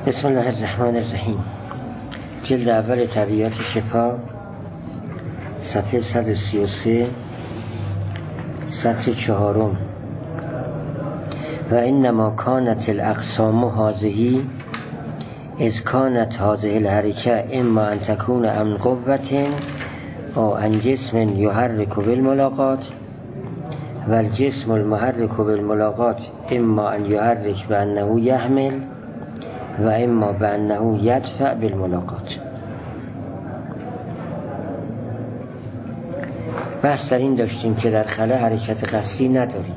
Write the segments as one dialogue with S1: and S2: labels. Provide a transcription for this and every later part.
S1: بسم الله الرحمن الرحیم. جلد اول طبیعت شفا، صفحه 133، سطر 4. و انما کانت الاقسام هذه اذ کانت هذه الحرکه اما ان تكون عن قوة او عن جسم يحرك بالملاقات، و الجسم المحرك بالملاقات اما ان يحرك بانه يحمل و اما بانه یدفع بالملاقات. بحث در این داشتیم که در خلا حرکت قصری نداریم.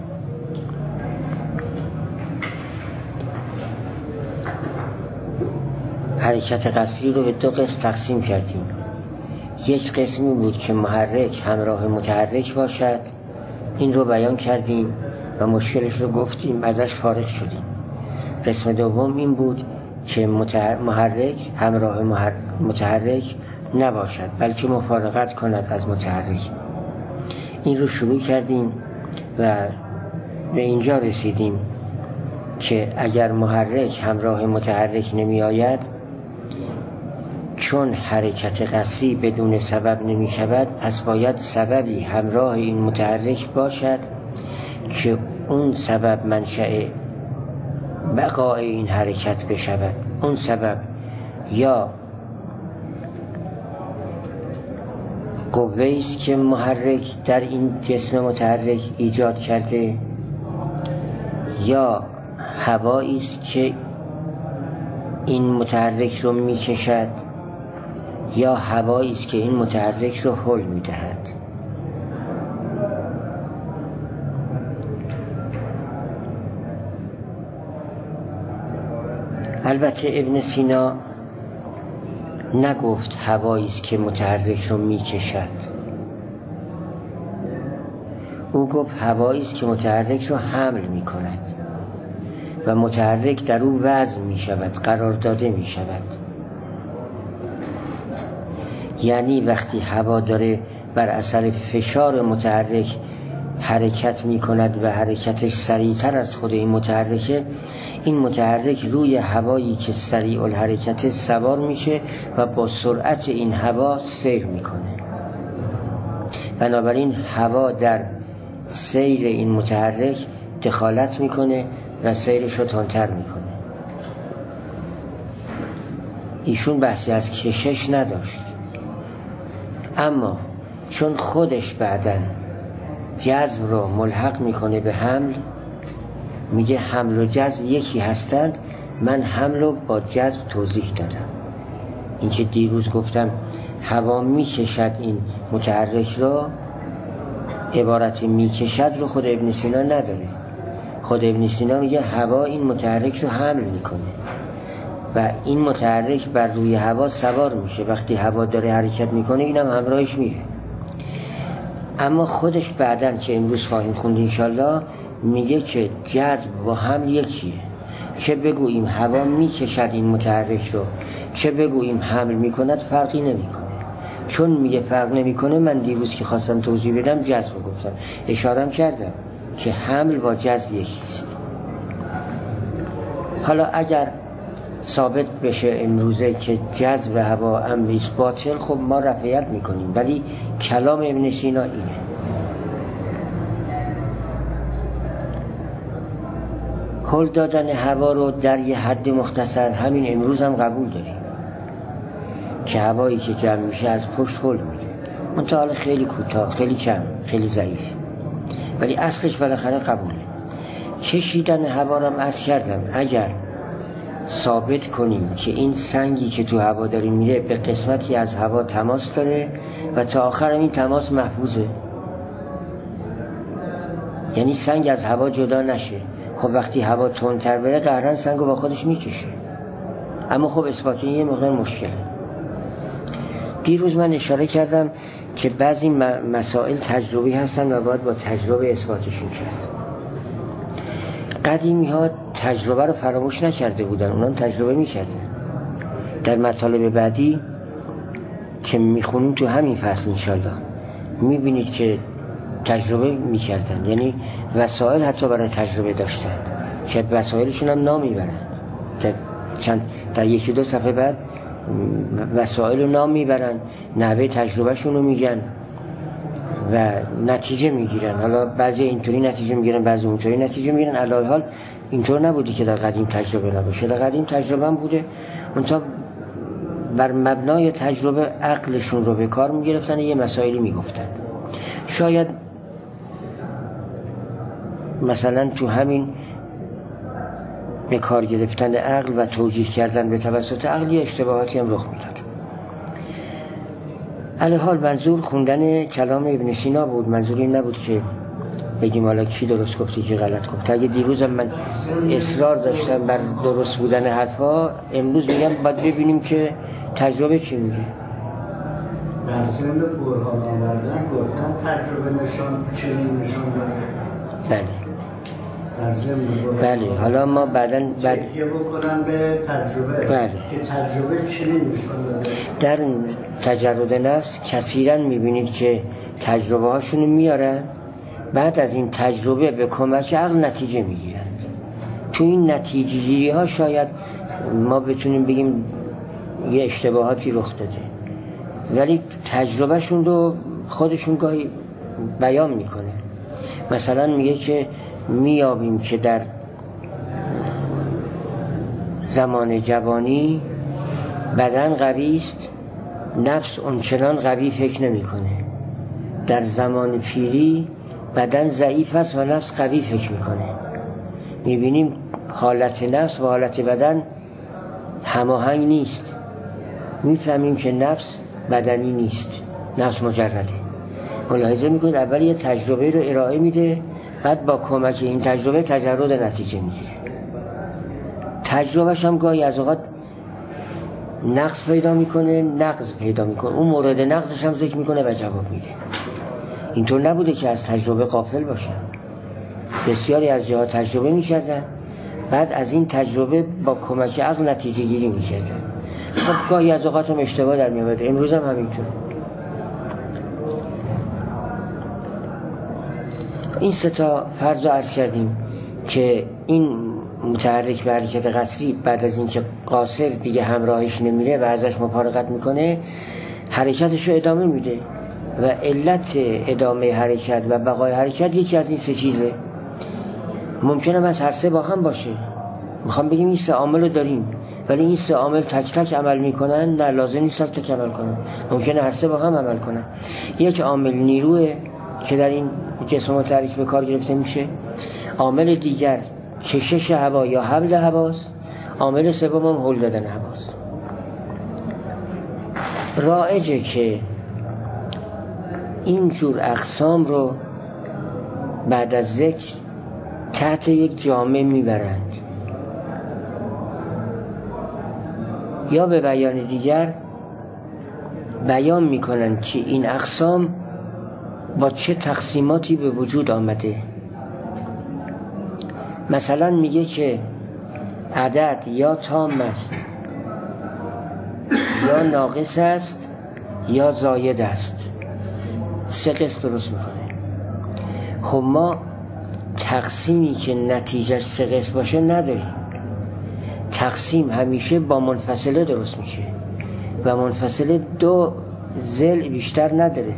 S1: حرکت قصری رو به دو قسم تقسیم کردیم. یک قسمی بود که محرک همراه متحرک باشد، این رو بیان کردیم و مشکلش رو گفتیم، ازش فارغ شدیم. قسم دوم این بود که محرک همراه متحرک نباشد، بلکه مفارقت کند از متحرک. این رو شروع کردیم و به اینجا رسیدیم که اگر محرک همراه متحرک نمی آید، چون حرکت قصری بدون سبب نمی شود، پس باید سببی همراه این متحرک باشد که اون سبب منشأ بقای این حرکت بشود. اون سبب یا قوه‌ای است که محرک در این جسم متحرک ایجاد کرده، یا هوایی است که این متحرک رو می‌کشد، یا هوایی است که این متحرک رو حل می‌دهد. البته ابن سینا نگفت هوایی است که متحرک رو میکشد، او گفت هوایی است که متحرک رو حمل میکند و متحرک در او وضع میشود، قرار داده میشود. یعنی وقتی هوا داره بر اثر فشار متحرک حرکت میکند و حرکتش سریعتر از خود این متحرکه، این متحرک روی هوایی که سریع الحرکت سوار میشه و با سرعت این هوا سیر میکنه. بنابراین هوا در سیر این متحرک دخالت میکنه و سیرش رو تندتر میکنه. ایشون بحثی از کشش نداشت، اما چون خودش بعداً جذب رو ملحق میکنه به حمل، میگه حمل و جذب یکی هستند، من حمل رو با جذب توضیح دادم. این که دیروز گفتم هوا میکشد این متحرک رو، عبارت میکشد رو خود ابن سینا نداره. خود ابن سینا میگه هوا این متحرک رو حمل میکنه و این متحرک بر روی هوا سوار میشه. وقتی هوا داره حرکت میکنه، اینم همراهش میره. اما خودش بعداً که امروز خواهیم خوند انشالله، میگه که جذب با حمل یکیه. چه بگوییم هوا میکشد این متحرک رو، چه بگوییم حمل میکند، فرقی نمیکنه. چون میگه فرق نمیکنه، من دیروز که خواستم توضیح بدم جذب گفتم، اشارم کردم که حمل با جذب یکیست. حالا اگر ثابت بشه امروزه که جذب هوا امریست باطل، خب ما رفعیت میکنیم، ولی کلام ابن سینا اینه. هل دادن هوا رو در یه حد مختصر همین امروز هم قبول داریم که هوایی که جمع میشه از پشت هل میده، منتها حالا خیلی کوتاه، خیلی کم، خیلی ضعیف، ولی اصلش بالاخره قبوله. کشیدن هوا رو هم عرض کردم، اگر ثابت کنیم که این سنگی که تو هوا داره میره به قسمتی از هوا تماس داره و تا آخر این تماس محفوظه، یعنی سنگ از هوا جدا نشه، خب وقتی هوا تندتر بره قهرن سنگو با خودش میکشه. اما خب اثبات این یه مقدار مشکله. دیروز من اشاره کردم که بعضی مسائل تجربی هستن و باید با تجربه اثباتشون کرد. قدیمی ها تجربه رو فراموش نکرده بودن، اونا تجربه میکردن. در مطالب بعدی که میخونیم تو همین فصل انشالله میبینید که تجربه میکردن، یعنی وسایل حتی برای تجربه داشتن که وسایلشون هم نام میبرن که در 1-2 صفحه بعد وسایل رو نام میبرن، نحوه تجربهشون رو میگن و نتیجه میگیرن. حالا بعضی اینطوری نتیجه میگیرن، بعضی اونطوری نتیجه میگیرن. علاوه حال اینطور نبودی که در قدیم تجربه نباشه، در قدیم تجربه هم بوده، اونتا بر مبنای تجربه عقلشون رو به کار میگرفتن، یه مسائلی میگفتن. شاید مثلا تو همین به کار گرفتن عقل و توجیه کردن به توسط عقل یه اشتباهاتی هم رخ میداد. علی حال منظور خوندن کلام ابن سینا بود، منظور این نبود که بگیم حالا کی درست گفتی کی غلط گفت. اگه دیروزم من اصرار داشتم بر درست بودن حرفا، امروز میگم باید ببینیم که تجربه چی میگه.
S2: در ضمن برهان آوردن گفتن تجربه چنین نشان داده.
S1: بله حالا ما بعداً
S2: تکیه بکنن به تجربه.
S1: بله.
S2: که تجربه چنین نشان داده.
S1: در تجرد نفس کثیراً میبینید که تجربه هاشونو میارن، بعد از این تجربه به کمک عقل نتیجه میگیرن. تو این نتیجه گیری ها شاید ما بتونیم بگیم یه اشتباهاتی رخ داده، ولی تجربهشون رو خودشون گاهی بیان میکنه. مثلا میگه که میابیم که در زمان جوانی بدن قوی است، نفس اونچنان قوی فکر نمیکنه. در زمان پیری بدن ضعیف است و نفس قوی فکر میکنه. میبینیم حالت نفس و حالت بدن هماهنگ نیست. میفهمیم که نفس بدنی نیست، نفس مجرده. ملاحظه میکنید اول یه تجربه رو ارائه میده، بعد با کمک این تجربه تجرد نتیجه میگیره. تجربهش هم گاهی از اوقات نقص پیدا میکنه، نقض پیدا میکنه، اون مورد نقضش هم ذکر میکنه و جواب میده. اینطور نبوده که از تجربه غافل باشه. بسیاری از جاها تجربه میکردن، بعد از این تجربه با کمک عقل نتیجه گیری میکردن. خب گاهی از اوقات هم اشتباه در میامده، امروز هم همینطور. این 3 فرض رو عرض کردیم که این متحرک به حرکت قصری بعد از اینکه قاصر دیگه همراهش نمیره و ازش مفارقت میکنه، حرکتش رو ادامه میده و علت ادامه حرکت و بقای حرکت یکی از این 3 چیزه. ممکنه از هر 3 با هم باشه. میخوام بگیم این 3 عامل رو داریم، ولی این 3 عامل تک تک عمل میکنن؟ نه، لازم نیست تک تک عمل کنن. ممکنه هر 3 با هم عمل کنن. یک عامل نیروه که در این جسم متحرک به کار گرفته میشه. عامل دیگر کشش هوا یا حمل هواست. عامل سوم هم هل دادن هواست. رایجه که این جور اقسام رو بعد از ذکر تحت یک جامعه میبرند، یا به بیان دیگر بیان میکنند که این اقسام با چه تقسیماتی به وجود آمده. مثلا میگه که عدد یا تام است یا ناقص است یا زاید است. 3 قسم درست میکنه. خب ما تقسیمی که نتیجهش 3 قسم باشه نداریم. تقسیم همیشه با منفصله درست میشه و منفصله 2 ضلع بیشتر نداره،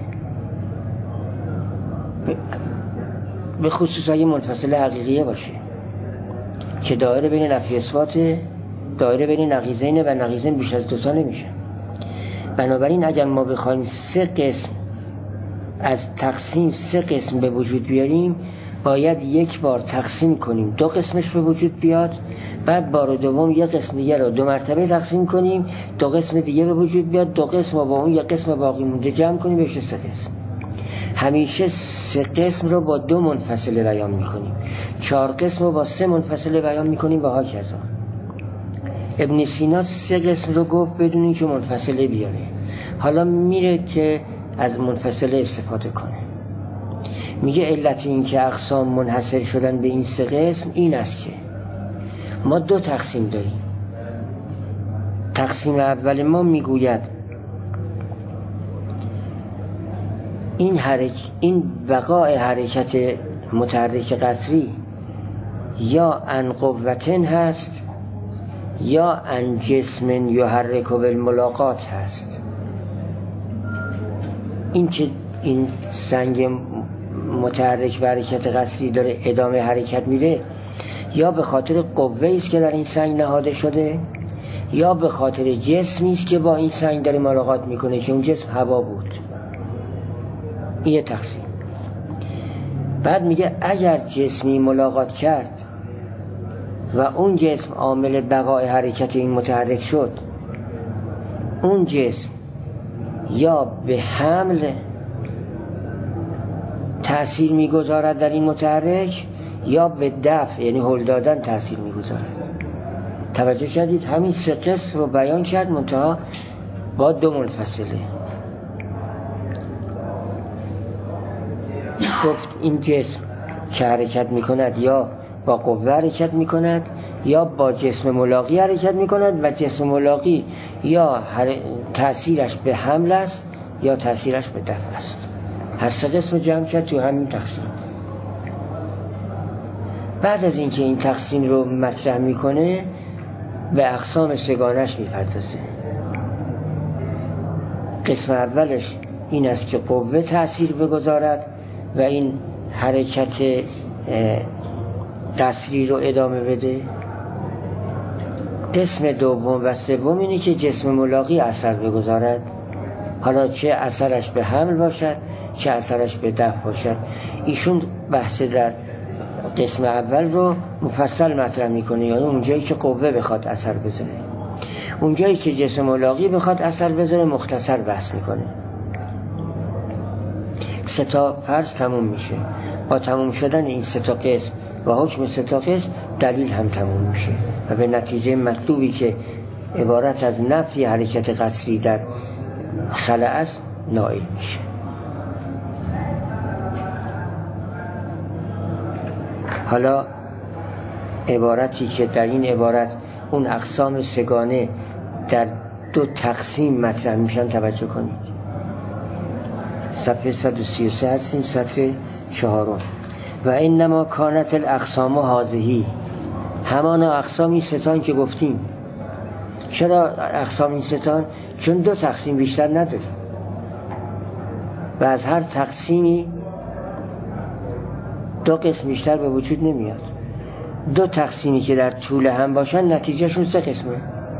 S1: به خصوص اگه منفصله حقیقیه باشه که دایره بین نفی اثبات، دایره بین نقیضین و نقیضین بیش از 2 تا نمیشه. بنابراین اگر ما بخوایم 3 قسم از تقسیم 3 قسم به وجود بیاریم، باید یک بار تقسیم کنیم 2 قسمش به وجود بیاد، بعد بار دوم یک قسم دیگه رو 2 مرتبه تقسیم کنیم 2 قسم دیگه به وجود بیاد، 2 قسم رو با اون یک قسم باقی مونده جمع کنیم بشه 3 قسم. همیشه 3 قسم رو با 2 منفصله بیان میکنیم، 4 قسم رو با 3 منفصله بیان میکنیم و هاکذا. ابن سینا 3 قسم رو گفت بدون اینکه منفصله بیاره. حالا میره که از منفصله استفاده کنه. میگه علت این که اقسام منحصر شدن به این 3 قسم این است که ما 2 تقسیم داریم. تقسیم اول ما میگوید این بقای حرکت متحرک قصری یا عن قوتن هست یا ان جسم یحرک بالملاقات هست. این که این سنگ متحرک به حرکت قصری داره ادامه حرکت میده، یا به خاطر قوه‌ای است که در این سنگ نهاده شده، یا به خاطر جسمی است که با این سنگ داره ملاقات میکنه که اون جسم هوا بود. این یه تقسیم. بعد میگه اگر جسمی ملاقات کرد و اون جسم عامل بقای حرکت این متحرک شد، اون جسم یا به حمل تأثیر میگذارد در این متحرک، یا به دفع یعنی هل دادن تأثیر میگذارد. توجه کردید؟ همین سه قسم رو بیان کرد، منتها با دو منفصله. گفت این جسم که حرکت میکند یا با قوه حرکت میکند یا با جسم ملاقی حرکت میکند، و جسم ملاقی یا تأثیرش به حمل است یا تأثیرش به دفع است. هر سه قسم جمع کرد تو همین تقسیم. بعد از اینکه این تقسیم رو مطرح میکنه به اقسام سگانش میپردازه. قسم اولش این است که قوه تأثیر بگذارد و این حرکت قصری رو ادامه بده. قسم دوم و سوم اینه که جسم ملاقی اثر بگذارد، حالا چه اثرش به حمل باشد چه اثرش به دفع باشد. ایشون بحث در قسم اول رو مفصل مطرح میکنه، یعنی اونجایی که قوه بخواد اثر بذاره، اونجایی که جسم ملاقی بخواد اثر بذاره مختصر بحث میکنه. سه تا فرض تموم میشه. با تموم شدن این سه تا قسم و حکم سه تا قسم دلیل هم تموم میشه و به نتیجه مطلوبی که عبارت از نفی حرکت قصری در خلأ است نائل میشه. حالا عبارتی که در این عبارت اون اقسام سگانه در دو تقسیم مطرح میشن توجه کنید. صفحه 133 هستیم، صفحه 4. و انما کانت الاقسام هذه، همان اقسامی ستان که گفتیم. چرا اقسام این ستان؟ چون دو تقسیم بیشتر نداریم و از هر تقسیمی دو قسم بیشتر به وجود نمیاد. دو تقسیمی که در طول هم باشن نتیجهشون سه قسمه.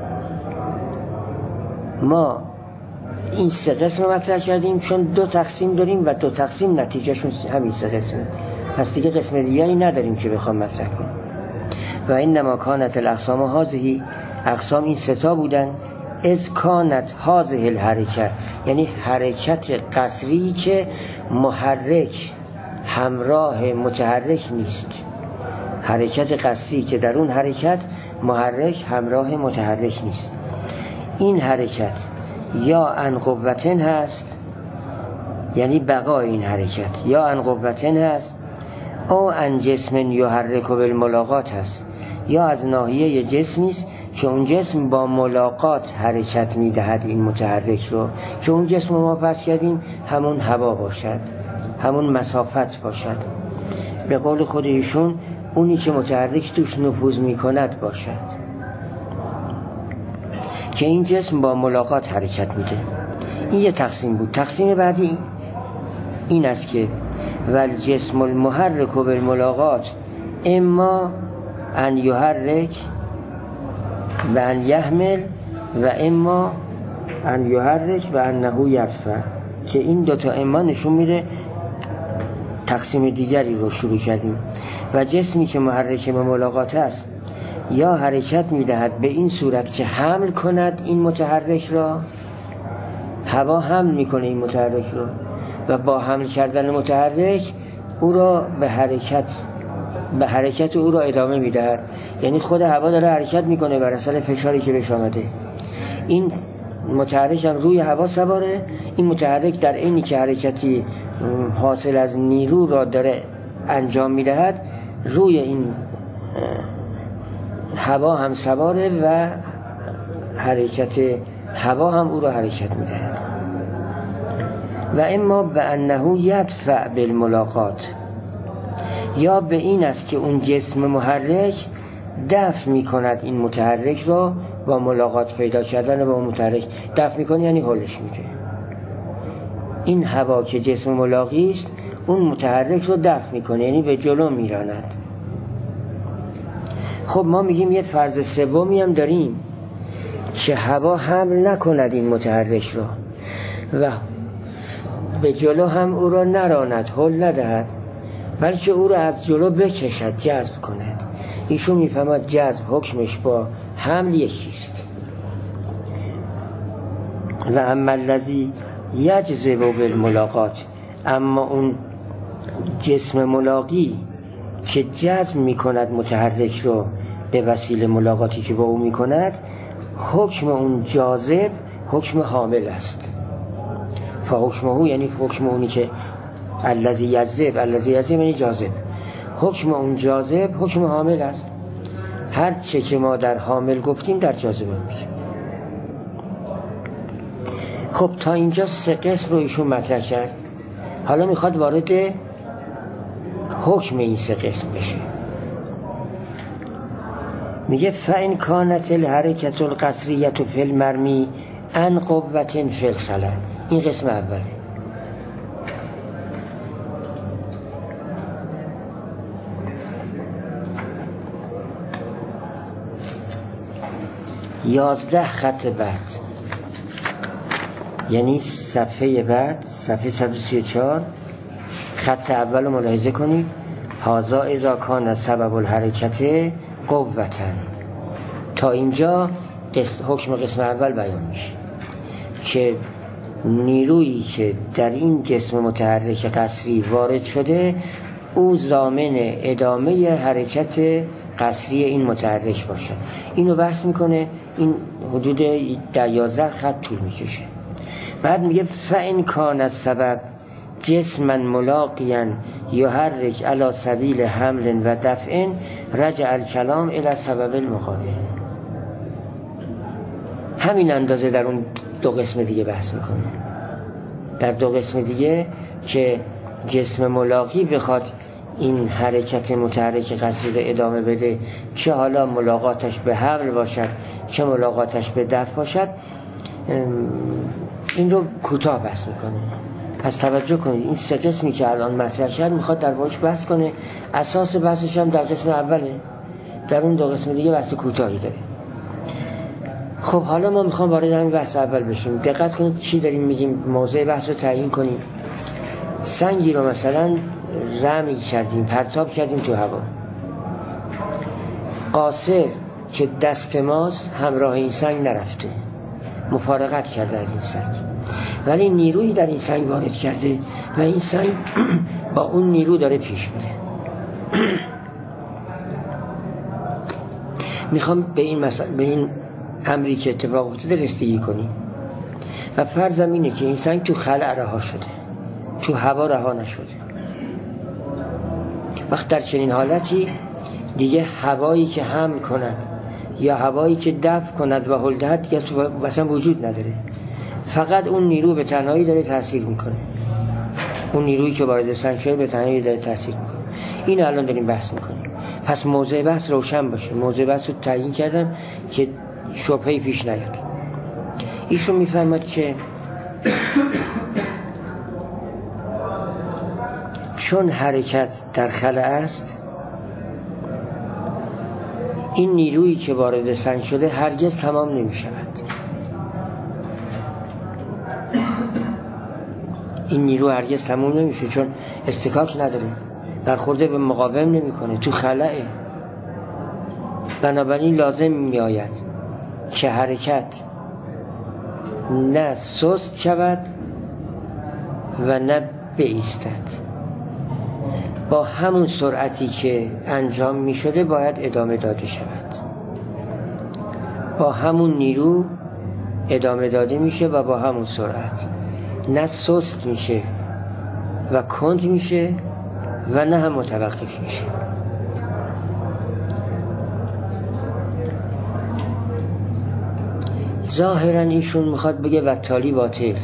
S1: ما این سه قسم مطرح کردیم چون دو تقسیم داریم و دو تقسیم نتیجهشون همین سه قسمه، پس دیگه قسم دیگری نداریم که بخوام مطرح کنیم. و انما کانت الاقسام هذه، اقسام این ستا بودن. از کانت هذه الحرکه، یعنی حرکت قصری که محرک همراه متحرک نیست. حرکت قصری که در اون حرکت محرک همراه متحرک نیست. این حرکت یا ان قوتن هست، یعنی بقای این حرکت، یا ان قوتن هست، او ان جسم یحرک بالملاقات هست، یا از ناحیه جسمی است که اون جسم با ملاقات حرکت میدهد این متحرک رو، که اون جسم ما پس کردیم همون هوا باشد، همون مسافت باشد. به قول خود ایشون اونی که متحرک توش نفوذ میکند باشد، که این جسم با ملاقات حرکت میده. این یه تقسیم بود. تقسیم بعدی این است که والجسم المحرک بالملاقات اما ان یحرک و ان یحمل و اما ان یحرک و انه یدفع، که این دوتا اما نشون میده تقسیم دیگری رو شروع کردیم. و جسمی که محرک به ملاقات است یا حرکت میدهد به این صورت که حمل کند این متحرک را، هوا حمل میکنه این متحرک را و با حمل کردن متحرک او را به حرکت او را ادامه میدهد، یعنی خود هوا داره حرکت میکنه بر اثر فشاری که بهش آمده. این متحرک هم روی هوا سواره. این متحرک در اینی که حرکتی حاصل از نیرو را داره انجام میدهد، روی این هوا هم سواره و حرکت هوا هم او را حرکت میدهد. و اما به انه یدفع بالملاقات، یا به این است که اون جسم محرک دفع میکند این متحرک را با ملاقات پیدا کردن با متحرک. دفع میکنه یعنی حلش میده. این هوا که جسم ملاقی است اون متحرک رو دفع میکنه یعنی به جلو میراند. خب ما میگیم یه فرض سومی هم داریم که هوا حمل نکند این متحرک رو و به جلو هم او را نراند، حل ندهد، بلکه او را از جلو بکشد، جذب کند. ایشون میفهمد جذب حکمش با حمل یکیست. و اما الذی یجذب بالملاقات، اما اون جسم ملاقی که جذب میکند متحرک رو به وسیله ملاقاتی که با او میکند، حکم اون جاذب حکم حامل است. فحکمه یعنی حکم اونی که الذی یجذب یعنی جاذب، حکم اون جاذب حکم حامل است. هر چه که ما در حامل گفتیم در جاذبه میشه. خب تا اینجا 3 قسم رو ایشون مطرح کرد. حالا میخواد وارد حکم این 3 قسم بشه. میگه فإن کانت الحرکت القصریة فی المرمی عن قوة فی الخلا. این قسم اوله. یازده خط بعد، یعنی صفحه بعد، صفحه 134 خط اول رو ملاحظه کنید. هذا اذا کان سبب الحرکت قوتن. تا اینجا حکم قسم اول بیان میشه که نیرویی که در این جسم متحرک قصری وارد شده او ضامن ادامه حرکت قصری این متحرک باشد. اینو بحث میکنه. این حدود 11 خط طول میکشه. بعد میگه فإن کان السبب جسما ملاقیا یحرک علی سبیل حمل و دفع رجع الکلام الی سبب المقابل. همین اندازه در اون 2 قسم دیگه بحث میکنه. در 2 قسم دیگه که جسم ملاقی بخواد این حرکت متحرک قصری رو ادامه بده، چه حالا ملاقاتش به حمل باشد چه ملاقاتش به دفع باشد، این رو کوتاه بحث میکنه. پس توجه کنید این 3 قسمی که الان مطرح کرد میخواد در باش بحث کنه. اساس بحثش هم در قسم اوله، در اون 2 قسم دیگه بحث کوتاهی داره. خب حالا ما میخوام وارد همین بحث اول بشیم. دقت کنید چی داریم میگیم. موضوع بحث رو تعیین کنیم. سنگی رو مثلا رمی کردیم، پرتاب کردیم تو هوا. قاصر که دست ماست همراه این سنگ نرفته، مفارقت کرده از این سنگ، ولی نیرویی در این سنگ وارد کرده و این سنگ با اون نیرو داره پیش میره. میخوام به این امری که اتفاق افتاده رسیدگی کنیم و فرضم اینه که این سنگ تو خلأ رها شده، تو هوا رها نشده. وقت در چنین حالتی دیگه هوایی که حمل کند یا هوایی که دفع کند و هل دهد دیگه مثلا وجود نداره. فقط اون نیرو به تنهایی داره تأثیر میکنه. اون نیرویی که وارد سنگ شده به تنهایی داره تأثیر میکنه. این الان داریم بحث میکنیم. پس موضوع بحث روشن باشه. موضوع بحث رو تعیین کردم که شبهه‌ای پیش نیاد. ایشون میفهمد که چون حرکت در خلأ است، این نیرویی که وارد سنگ شده هرگز تمام نمی شود. این نیرو هرگز تمام نمی شود چون استکاک نداره، برخورده به مقاوم نمی کنه، تو خلأه. بنابراین لازم می آید که حرکت نه سست شود و نه بایستد. با همون سرعتی که انجام می شده باید ادامه داده شود. با همون نیرو ادامه داده میشه و با همون سرعت. نه سست میشه و کند میشه و نه هم متوقف میشه. ظاهرا ایشون میخواد بگه بطالی باطل،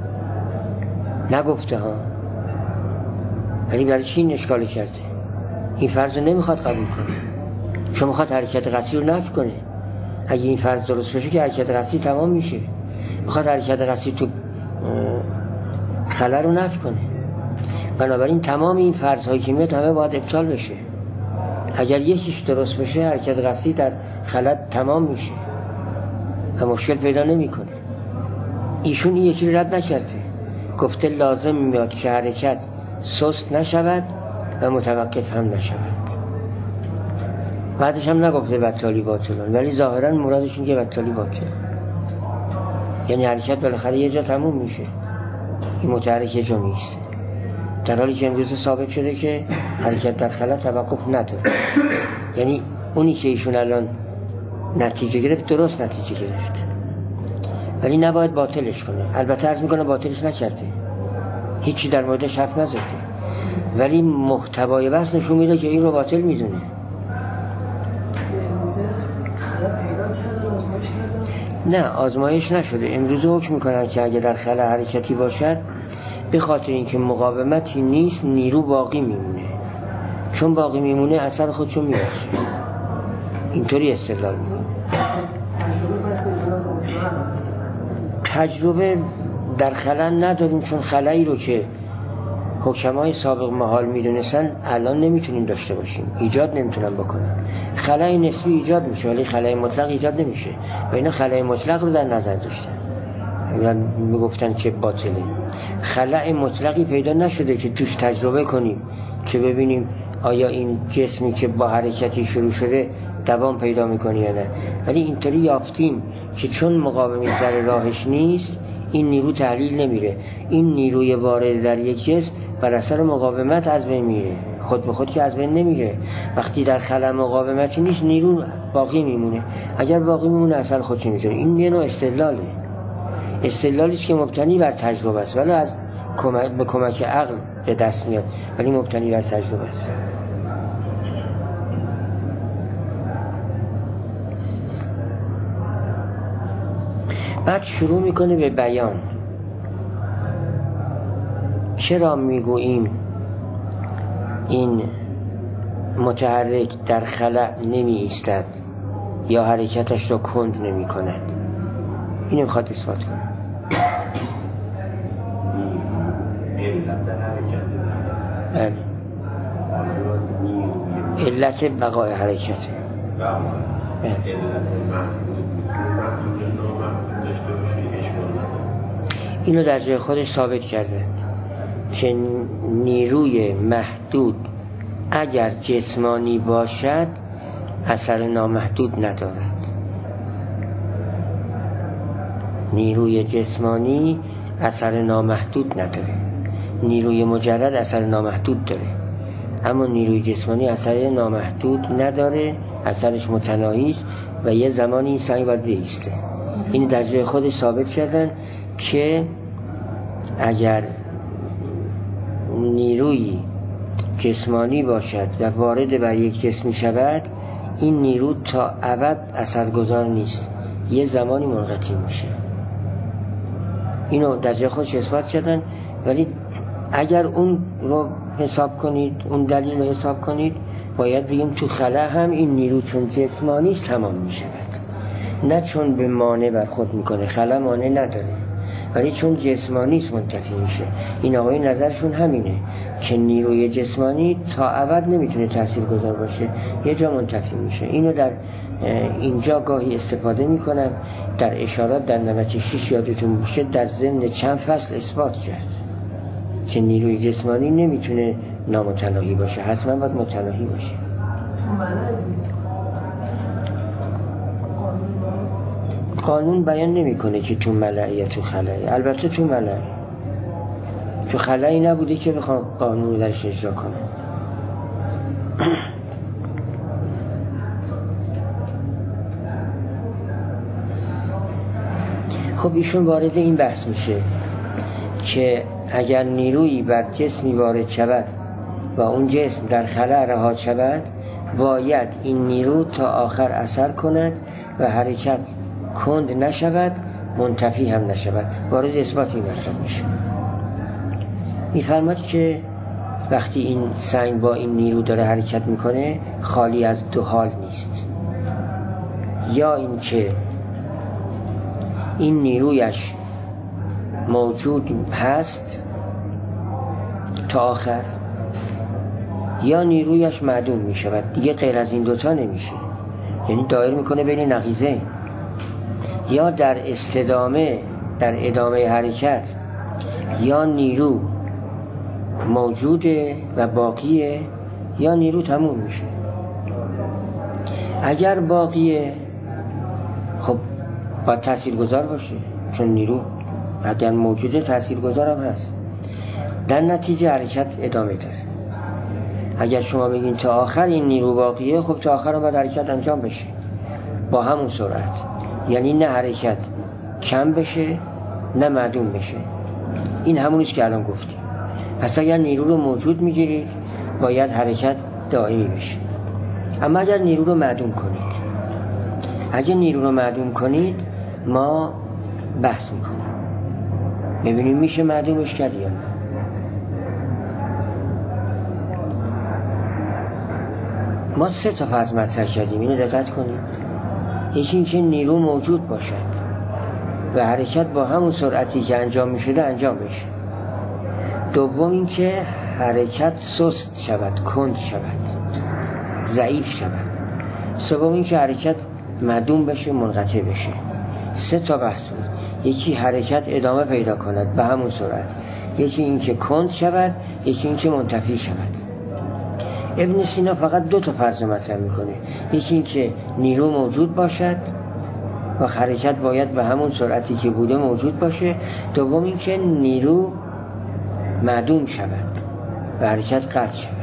S1: نگفته ها، ولی برای چی این اشکال کرده؟ این فرض رو نمیخواد قبول کنه. چون میخواد حرکت قصدی رو نفی کنه. اگه این فرض درست بشه که حرکت قصدی تمام میشه، میخواد حرکت قصدی تو خلا رو نفی کنه. بنابراین تمام این فرض‌هایی که میاد همه باید ابطال بشه. اگر یکیش درست بشه حرکت قصدی در خلا تمام میشه و مشکل پیدا نمیکنه. ایشون این یکی رو رد نکرده، گفته لازم میاد که حرکت سست نشود و متوقف هم نشود. بعدش هم نگفته بطالی باطلان، ولی ظاهرا مرادش اینه که بطالی باطل، یعنی حرکت بالاخره یه جا تموم میشه، این متحرک یه جا میسته، در حالی که امروز ثابت شده که حرکت در خلا توقف نداره. یعنی اونی که ایشون الان نتیجه گرفت درست نتیجه گرفت، ولی نباید باطلش کنه. البته عرض میکنه باطلش نکرده، هیچی در موردش حرف نزده، ولی محتوای بحث نشون میده که این رو باطل میدونه. نه آزمایش نشده. امروز حکم میکنن که اگه در خلا حرکتی باشد به خاطر اینکه مقاومتی نیست نیرو باقی میمونه، چون باقی میمونه اثر خودشو میبخشه. اینطوری استدلال میکنه. تجربه در خلا نداریم، چون خلایی رو که حکمای سابق محال میدونستن الان نمیتونیم داشته باشیم، ایجاد نمیتونن بکنن. خلای نسبی ایجاد میشه ولی خلای مطلق ایجاد نمیشه و اینا خلای مطلق رو در نظر داشتن، میگفتن که باطله. خلای مطلقی پیدا نشده که توش تجربه کنیم که ببینیم آیا این جسمی که با حرکتی شروع شده دوام پیدا میکنه یا نه، ولی اینطوری یافتیم که چون مقاومی سر راهش نیست این نیرو تحلیل نمیره. این نیروی وارد در یک جسم بر اثر مقاومت از بین میره، خود به خود که از بین نمیره. وقتی در خلا مقاومتی نیست نیرو باقی میمونه، اگر باقی میمونه اثر خودش میذاره. این یه نوع استدلاله، استدلالی است که مبتنی بر تجربه است، ولی از به کمک عقل به دست میاد، ولی مبتنی بر تجربه است. بعد شروع میکنه به بیان. چرا میگوییم این متحرک در خلا نمی ایستد یا حرکتش را کند نمی کند؟ اینو میخواد اثبات کنه. علت بقای حرکت، اینو در جای خودش ثابت کرده که نیروی محدود اگر جسمانی باشد اثر نامحدود ندارد. نیروی جسمانی اثر نامحدود نداره، نیروی مجرد اثر نامحدود داره، اما نیروی جسمانی اثر نامحدود نداره، اثرش متناهی است و یه زمانی این سنگ باید بایسته. این در جای خودش ثابت کردن که اگر نیروی جسمانی باشد و وارد بر یک جسم شود این نیرو تا ابد اثرگذار نیست، یه زمانی منقطع میشه. اینو در جای خودش اثبات کردن. ولی اگر اون رو حساب کنید، اون دلیل رو حساب کنید، باید بگیم تو خلا هم این نیرو چون جسمانی است تمام میشه، نه چون به مانع برخورد میکنه. خلا مانع نداره ولی چون جسمانی است منتفی میشه. این آقای نظرشون همینه که نیروی جسمانی تا ابد نمیتونه تاثیرگذار باشه، یه جا منتفی میشه. اینو در اینجا گاهی استفاده میکنن در اشارات در 96 یادتون باشه در ضمن چند فصل اثبات کرد که نیروی جسمانی نمیتونه نامتناهی باشه، حتما باید متناهی باشه. قانون بیان نمیکنه که تو ملعی یا تو خلایی. البته تو ملعی، تو خلایی نبوده که بخوام قانون رو درش اجرا کنم. خب ایشون وارد این بحث میشه که اگر نیرویی بر جسمی وارد شود و اون جسم در خلا رها شود باید این نیرو تا آخر اثر کند و حرکت کند نشود، منتفی هم نشود. وارد اثبات این مطلب میشه. میفرماد که وقتی این سنگ با این نیرو داره حرکت میکنه خالی از دو حال نیست، یا اینکه این نیرویش موجود هست تا آخر، یا نیرویش معدوم می شود. دیگه غیر از این دوتا نمیشه، یعنی دایر میکنه بین نقیضه، یا در استدامه، در ادامه حرکت یا نیرو موجوده و باقیه یا نیرو تموم میشه. اگر باقیه خب باید تاثیرگذار باشه، چون نیرو اگر موجوده تاثیرگذار هم هست، در نتیجه حرکت ادامه داره. اگر شما بگین تا آخر این نیرو باقیه، خب تا آخر هم باید حرکت انجام بشه با همون سرعت، یعنی نه حرکت کم بشه نه معدوم بشه. این همونیست که الان گفتیم. پس اگر نیرو رو موجود میگیرید باید حرکت دائمی بشه. اما اگر نیرو رو معدوم کنید، اگر نیرو رو معدوم کنید ما بحث میکنیم ببینیم میشه معدومش کرد یا نه. ما 3 تا فرض مطرح کردیم، اینو دقت کنید. یکی اینکه نیرو موجود باشد و حرکت با همون سرعتی که انجام میشده انجام بشه. دوم اینکه حرکت سست شود، کند شود، ضعیف شود. سوم اینکه حرکت معدوم بشه، منقطع بشه. 3 تا بحث بود. یکی حرکت ادامه پیدا کند به همون سرعت، یکی اینکه کند شود، یکی اینکه منتفی شود. ابن سینا فقط 2 تا فرض مطرح میکنه. یکی اینکه نیرو موجود باشد و حرکت باید به همون سرعتی که بوده موجود باشه. دوم اینکه نیرو معدوم شود و حرکت قطع شود.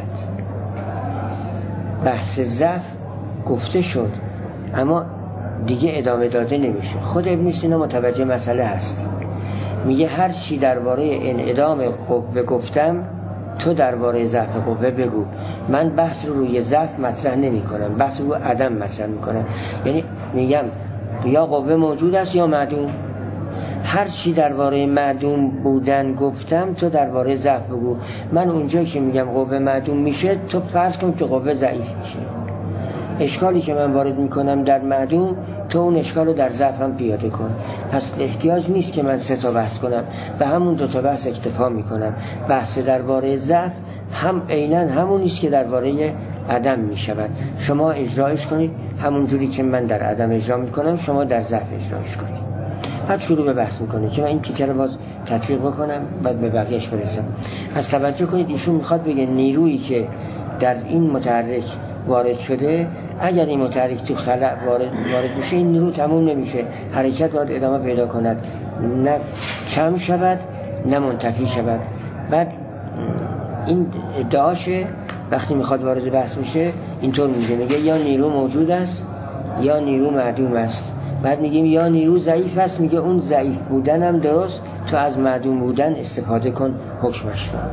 S1: بحث ضعف گفته شد اما دیگه ادامه داده نمیشه. خود ابن سینا متوجه مسئله هست، میگه هر چی درباره انعدام قوه گفتم تو درباره ضعف قوه بگو. من بحث رو روی ضعف مطرح نمی کنم، بحث رو عدم مطرح می کنم. یعنی میگم یا قوه موجود است یا معدوم. هر چی درباره معدوم بودن گفتم تو درباره ضعف بگو. من اونجایی که میگم قوه معدوم میشه تو فرض کن که قوه ضعیف میشه. اشکالی که من وارد میکنم در معدوم تو اون اشکال رو در ضعف هم پیاده کن. پس احتیاج نیست که من 3 تا بحث کنم، به همون 2 تا بحث اکتفا میکنم. بحث درباره ضعف هم عیناً همونیست که درباره عدم میشود. شما اجراش کنید همون جوری که من در عدم اجرا میکنم، شما در ضعف اجراش کنید. بعد شروع به بحث میکنه که من این تیکه رو باز تطبیق بکنم بعد به بقیه‌اش برسم. پس توجه کنید، ایشون میخواد بگه نیرویی که در این متحرک وارد شده، اگر این متحرک تو خلأ وارد بشه این نیرو تموم نمیشه، حرکت باید ادامه پیدا کند، نه کم شود نه منتفی شود. بعد این ادعاشه وقتی میخواد وارد بحث بشه اینطور میگه یا نیرو موجود است یا نیرو معدوم است. بعد میگیم یا نیرو ضعیف است، میگه اون ضعیف بودن هم درست، تو از معدوم بودن استفاده کن حکمش رو.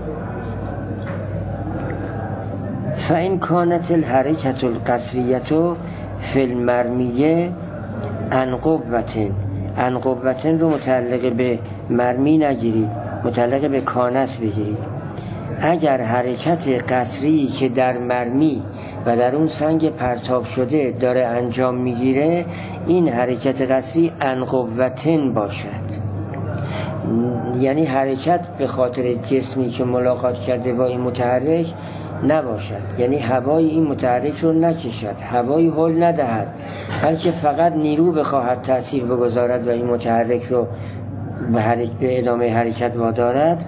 S1: فإن كانت الحركة القصرية في المرمية عن قوة رو متعلق به مرمی نگیرید، متعلق به کانت بگیرید. اگر حرکت قصری که در مرمی و در اون سنگ پرتاب شده داره انجام میگیره، این حرکت قصری عن قوة باشد، یعنی حرکت به خاطر جسمی که ملاقات کرده با این متحرک نباشد، یعنی هوای این متحرک رو نکشد، هوای هل ندهد، بلکه فقط نیرو بخواهد تأثیر بگذارد و این متحرک رو به ادامه حرکت وادارد.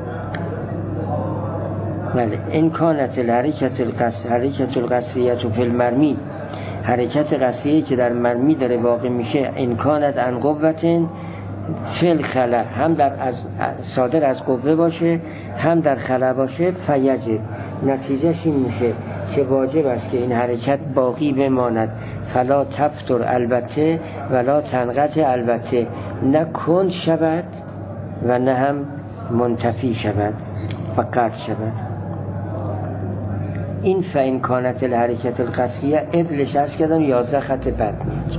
S1: بله، این کانت حرکت القصریه فی المرمی، حرکت قصریه که در مرمی داره واقع میشه، این کانت عن قوة فی الخلا، هم در صادر از قوه باشه هم در خلا باشه، فیجب، نتیجهش این میشه که واجب است که این حرکت باقی بماند، فلا تفتر البته ولا تنقطع البته، نه کند شود و نه هم منتفی شود و قطع شود. این فإن کانت الحرکت القصریه ادلش عرض کردم 11 خط بد میاد.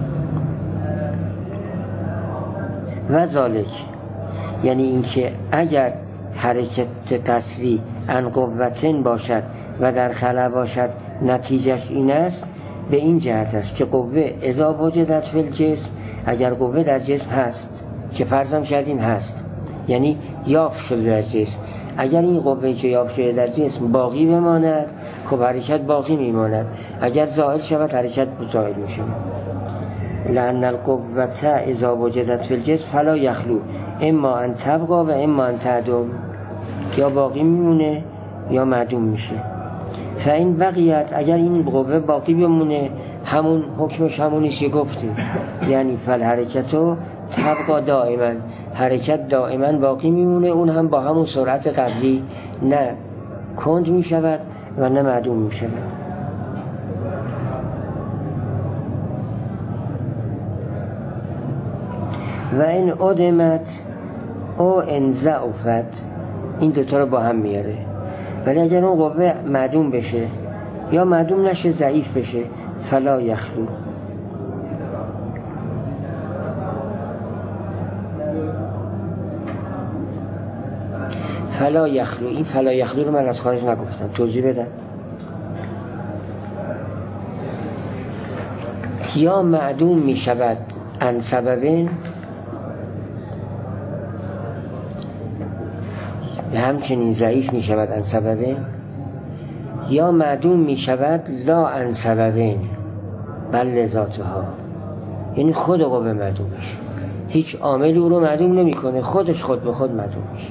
S1: و ذالک یعنی اینکه اگر حرکت قصری عن قوة باشد و در خلا باشد نتیجهش این است، به این جهت است که قوه اذا وجدت فی الجسم، اگر قوه در جسم هست که فرضم کردیم هست، یعنی یافت شده در جسم، اگر این قوه که یافت شده در جسم باقی بماند، خب حرکت باقی میماند، اگر زائل شود حرکت زائل میشه. لأن القوة اذا وجدت فی الجسم فلا یخلو اما ان تبقى و اما ان تعدم، یا باقی میمونه یا معدوم میشه. فاین بقیت، اگر این قوه باقی بمونه، همون حکمش همونیست که گفتیم، یعنی فالحرکتو تبقى دائما، حرکت دائما باقی میمونه، اون هم با همون سرعت قبلی، نه کند میشود و نه معدوم میشود. و این ادمت او ان ضعفت، این دوتا رو با هم میاره. ولی اگر اون قوه معدوم بشه یا معدوم نشه ضعیف بشه، فلا یخلو، فلا یخلو، این فلا یخلو رو من از خارج نگفتم، توضیح بدم. یا معدوم می شود عن سببین، همچنین ضعیف می شود عن سببین، یا معدوم می شود لا عن سببین بل لذاتها، یعنی خود قوه معدوم میشه، هیچ عامل او رو معدوم نمی کنه، خودش خود به خود معدوم میشه،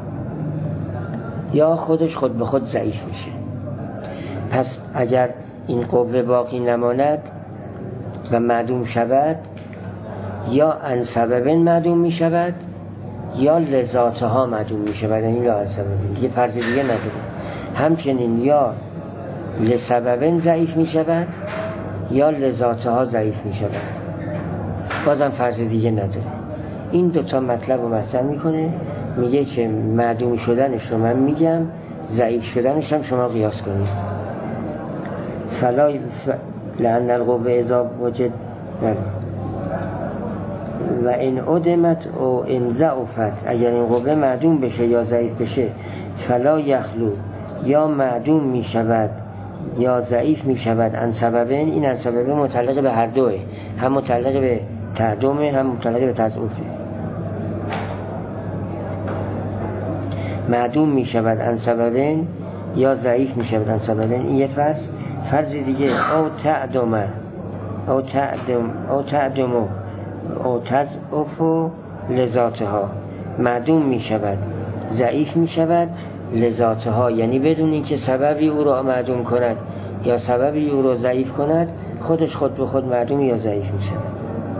S1: یا خودش خود به خود ضعیف میشه. پس اگر این قوه باقی نماند و معدوم شود، یا عن سببین معدوم می شود یا لذاتها معدوم می شود، یعنی لا عن سببین، دیگه فرض دیگه نداره. همچنین یا لسببین ضعیف می شود یا لذاتها ضعیف می شود، بازم فرض دیگه نداره. این دوتا مطلب رو مطرح میکنه، میگه که معدوم شدنش رو من میگم، ضعیف شدنش هم شما قیاس کنید. لأن القوه اذا وجد و این ادمت او ان ضعفت، اگر این قوه معدوم بشه یا ضعیف بشه، فلا یخلو، یا معدوم می شود یا ضعیف می شود عن سببین. این عن سببین متعلق به هر دوه، هم متعلق به تعدمه هم متعلق به تضعفه. معدوم می شود عن سببین یا ضعیف می شود عن سببین، این یه فرض دیگه. او تعدمه او تضعف لذاتها، معدوم می شود ضعیف می شود لذاتها، یعنی بدون اینکه سببی او را معدوم کند یا سببی او را ضعیف کند، خودش خود به خود معدوم یا ضعیف می شود.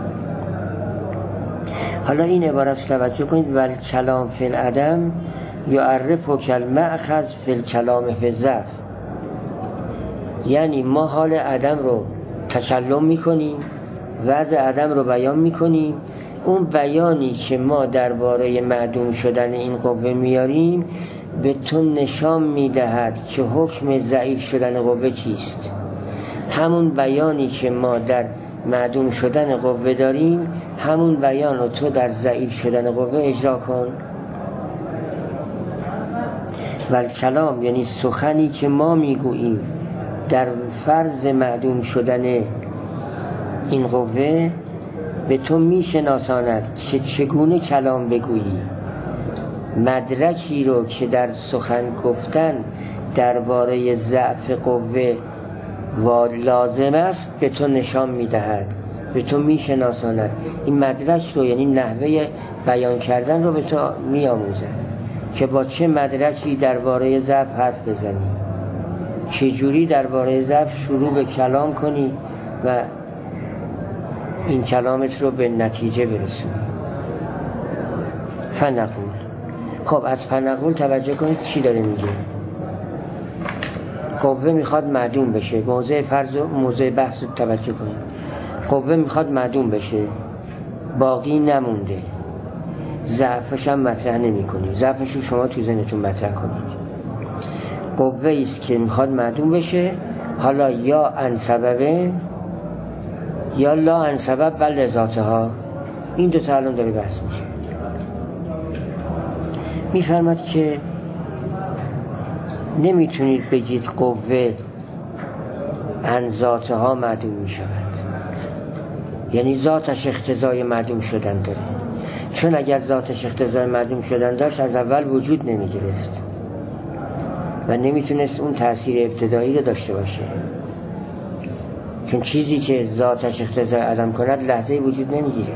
S1: حالا این عبارت توجه کنید، ول کلام فی العدم یعرف کالمأخذ فی الکلام فی الضعف، یعنی ما حال عدم رو تکلم میکنیم، وضع عدم رو بیان میکنیم، اون بیانی که ما درباره معدوم شدن این قوه میاریم به تو نشان میدهد که حکم ضعیف شدن قوه چیست. همون بیانی که ما در معدوم شدن قوه داریم، همون بیان رو تو در ضعیف شدن قوه اجرا کن. والکلام یعنی سخنی که ما میگوییم در فرض معدوم شدن این قوه به تو میشناساند که چگونه کلام بگویی. مدرکی رو که در سخن گفتن درباره ضعف قوه و لازم است به تو نشان میدهد، به تو میشناساند. این مدرک رو یعنی نحوه بیان کردن رو به تو میآموزد که با چه مدرکی درباره ضعف حرف بزنی، چجوری درباره ضعف شروع به کلام کنی و این کلامت رو به نتیجه برسونی. فنقول. خب از فنقول توجه کنید چی داره میگه. قوه میخواد معدوم بشه، موضع فرض و موضع بحث رو توجه کنید. قوه میخواد معدوم بشه، باقی نمونده، ضعفش هم مطرح نمی کنید، ضعفش رو شما تو ذهنتون مطرح کنید. قوه ایست که میخواد معدوم بشه، حالا یا عن سببه یا لا عن سبب بل لذاتها. این دو تا الان داره بحث میشه. میفرماد که نمیتونید بگید قوه ان ذاتها معدوم می شود، یعنی ذاتش اقتضای معدوم شدن داره. چون اگر ذاتش اقتضای معدوم شدن داشت از اول وجود نمی گرفت و نمیتونست اون تأثیر ابتدایی رو داشته باشه، چون چیزی که ذاتش اقتضای عدم کند لحظه وجود نمیگیره.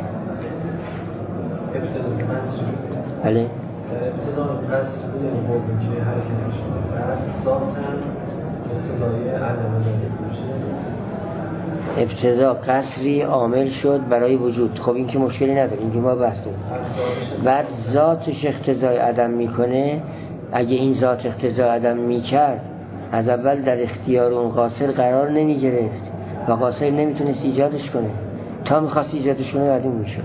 S3: ابتدا قصر
S1: بله
S3: ابتدا قصر قومی که حرکتش بعد ذاتن اقتضای عدم باشه.
S1: ابتدا قصری عامل شد برای وجود. خب این که مشکلی نداره، این که ما بحث داریم. بعد ذاتش اقتضای عدم میکنه. اگه این ذات اقتضای عدم میکرد از اول در اختیار اون قاصر قرار نمیگرفت و قاصر نمیتونست ایجادش کنه. تا میخواست ایجادش کنه معدوم میشد.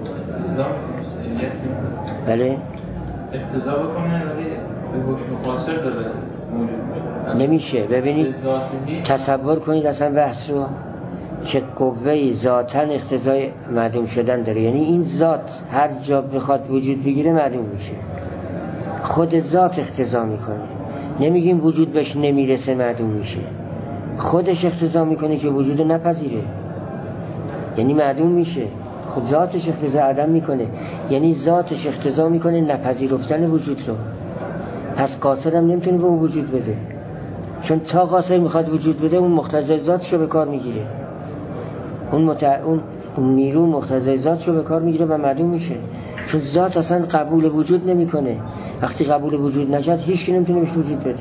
S1: بله
S4: اقتضا بکنه ولی به حکم قاصر داره موجود
S1: نمیشه. ببینید تصور کنید اصلا بحث رو که قوه ذاتاً اقتضای معدوم شدن داره، یعنی این ذات هر جا بخواد وجود بگیره معدوم میشه. خود ذات اقتضا میکنه، نمیگیم وجود بهش نمیرسه معدوم میشه، خودش اقتضا میکنه که وجود نپذیره یعنی معدوم میشه. خود ذاتش اقتضا عدم میکنه، یعنی ذاتش اقتضا میکنه نپذیرفتن وجود رو. پس قاصر هم نمیتونه به اون وجود بده، چون تا قاصر میخواد وجود بده اون مقتضای ذاتش رو به کار میگیره، اون نیرو مقتضای ذاتش رو به کار میگیره و معدوم میشه. چون ذات اصلا قبول وجود نمیکنه. وقتی قبول وجود نکرد هیچ کی نمیتونه بهش وجود بده.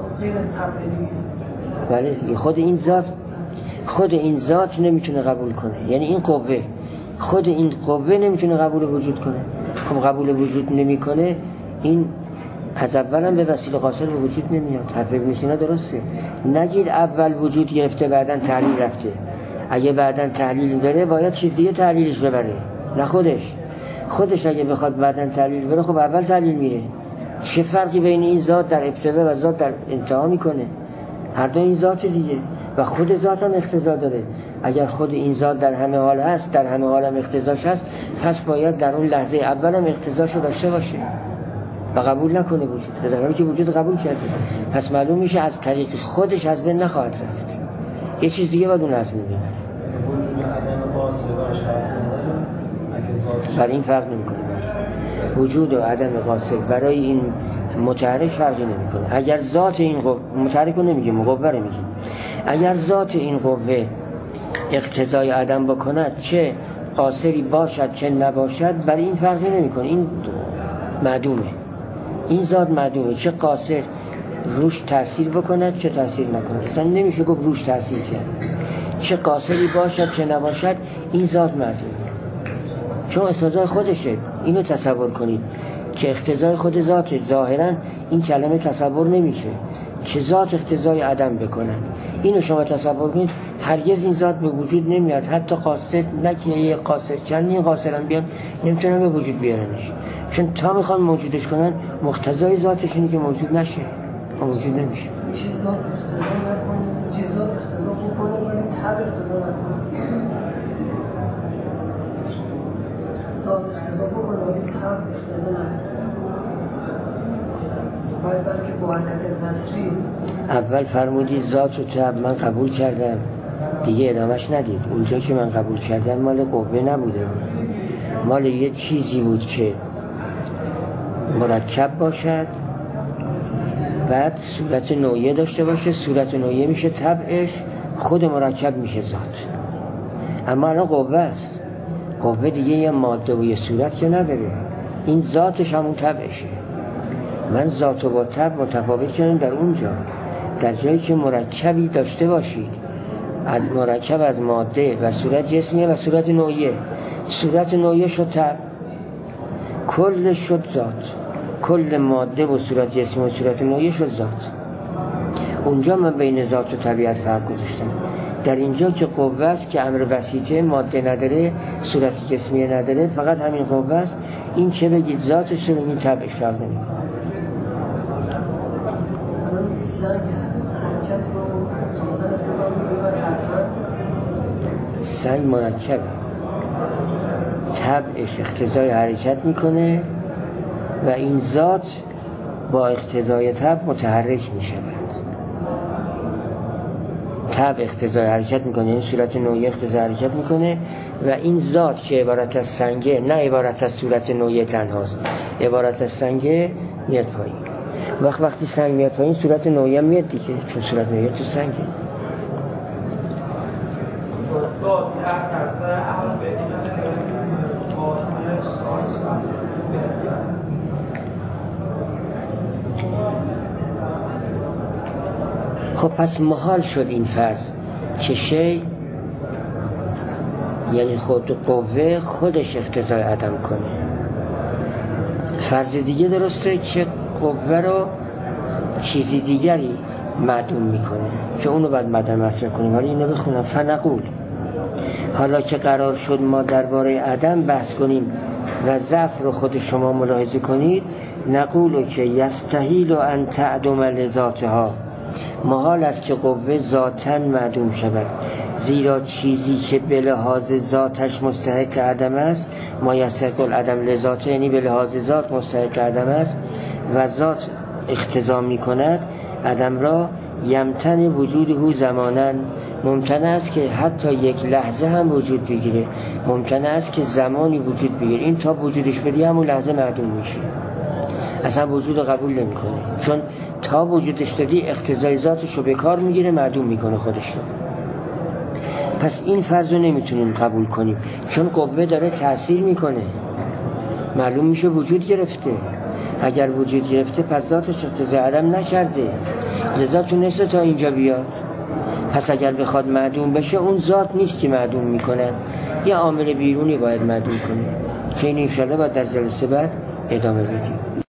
S1: بله خود این ذات نمیتونه قبول کنه، یعنی این قوه، خود این قوه نمیتونه قبول وجود کنه. خب قبول وجود نمیکنه، این از اول هم به وسیله قاصر به وجود نمیاد. حرف ابن سینا درسته. نگید اول وجود گرفته بعدن تحلیل رفته. اگه بعدن تحلیل بره باید چیز دیگه تحلیلش ببره، نه خودش اگه بخواد بعدن تحلیل بره خب اول تحلیل میره. چه فرقی بین این ذات در ابتدا و ذات در انتها میکنه؟ هر دو این ذات دیگه و خود ذات هم اقتضا داره. اگر خود این ذات در همه حال هست، در همه حال هم اقتضاش هست، پس باید در اون لحظه اول هم اقتضاشو داشته باشه و قبول نکنه وجود، در حالی که وجود قبول کرده. پس معلوم میشه از طریق خودش از بین نخواهد رفت. یه چیز دیگه باید اون از میبینه.
S3: وجود عدم قاصر باش فرق نداره. اگه ذاتش
S1: برای این فرق نمیکنه. وجود و عدم قاصر برای این متحرک فرقی نمیکنه. اگر ذات این قوه، متحرک رو نمیگیم، قوه رو میگیم، اگر ذات این قوه اقتضای عدم بکند، چه قاصری باشد چه نباشد، برای این فرقی نمیکنه. این معدومه، این ذات معدومه، چه قاصر روش تأثیر بکند چه تأثیر نکند. اصلا نمیشه گفت روش تأثیر کرد. چه قاصری باشد چه نباشد، این ذات معدومه، چون اقتضای خودشه. اینو تصور کنید که اقتضای خود ذات، ظاهرا این کلمه تصور نمیشه که ذات اقتضای عدم بکند. اینو شما تصور کنید، هرگز این ذات به وجود نمیاد. حتی قاصر، نه که یه قاصر، چندین قاصرن بیان نمیتونن به وجود بیارنش، چون تا میخوان موجودش کنن مقتضای ذاتش اینه که موجود نشه، موجود نمیشه.
S5: میشه ذات اقتضا نکنه، چه ذات اقتضا بکنه ولی تب اقتضا نکنه. ذات اقتضا بکنه ولی تب اقتضا نکنه. بلکه با حرکت قصری
S1: اول فرمودید ذات و تب من قبول کردم، دیگه ادامش ندید. اونجا که من قبول کردم مال قوه نبوده، مال یه چیزی بود که مرکب باشد، بعد صورت نوعیه داشته باشه. صورت نوعیه میشه طبعش، خود مرکب میشه ذات. اما الان قوه است، قوه دیگه یه ماده و یه صورت که نداره، این ذاتش همون طبعشه. من ذات و با طبع متفاوت کردم در اونجا، در جایی که مرکبی داشته باشید، از مرکب از ماده و صورت جسمیه و صورت نوعیه. صورت نوعیه شد طبع، کل شد ذات، کل ماده و صورت جسمی و صورت نوعیه شد ذات. اونجا من بین ذات و طبیعت فرق گذاشتم. در اینجا که قوه است که امر بسیطه، ماده نداره، صورت جسمی نداره، فقط همین قوه است. این چه بگید ذاتش رو بگید طبعش فرق نمی‌کنه.
S5: سنگ حرکت رو ذاتاً اقتضا می‌کنه و طبعاً
S1: سنگ مرکبه، طبعش اقتضای حرکت میکنه و این ذات با اقتضای طبع متحرک میشود. طبع اقتضای حرکت میکنه، این صورت نوعی اقتضای حرکت میکنه و این ذات که عبارت از سنگه، نه عبارت از صورت نوعی تنهاست، عبارت از سنگه میاد پایین. وقتی سنگ میاد پایین صورت نوعی هم میاد دیگه، چون صورت نوعی تو سنگه. خب پس محال شد این فرض که شی یعنی خود قوه خودش اقتضای عدم کنه. فرض دیگه درسته که قوه رو چیزی دیگری معدوم میکنه که اونو باید مطرح کنیم. ولی اینو بخونم. فنقول، حالا که قرار شد ما درباره عدم بحث کنیم و ضعف رو خود شما ملاحظه کنید، نقولو که یستحیل ان تعدم لذاتها، محال است که قوه ذاتاً معدوم شود، زیرا چیزی که به لحاظ ذاتش مستحق عدم است، ما یستحق العدم لذاته، یعنی به لحاظ ذات مستحق عدم است و ذات اقتضا می کند عدم را، یمتن وجوده زماناً، ممکن است که حتی یک لحظه هم وجود بگیره، ممکن است که زمانی وجود بگیره، این تا وجودش بدی همون لحظه معدوم میشه، اصلا وجود قبول نمی کنه، چون تا وجودش دادی اقتضای ذاتش رو به کار میگیره، معدوم میکنه خودش رو. پس این فرض رو نمیتونیم قبول کنیم، چون قوه داره تأثیر میکنه، معلوم میشه وجود گرفته. اگر وجود گرفته پس ذاتش اقتضای عدم نکرده، لذا تونسته تا اینجا بیاد. پس اگر بخواد معدوم بشه اون ذات نیست که معدوم میکنه، یه عامل بیرونی باید معدوم کنه که این انشالله باید در جلسه بعد ادامه بدیم.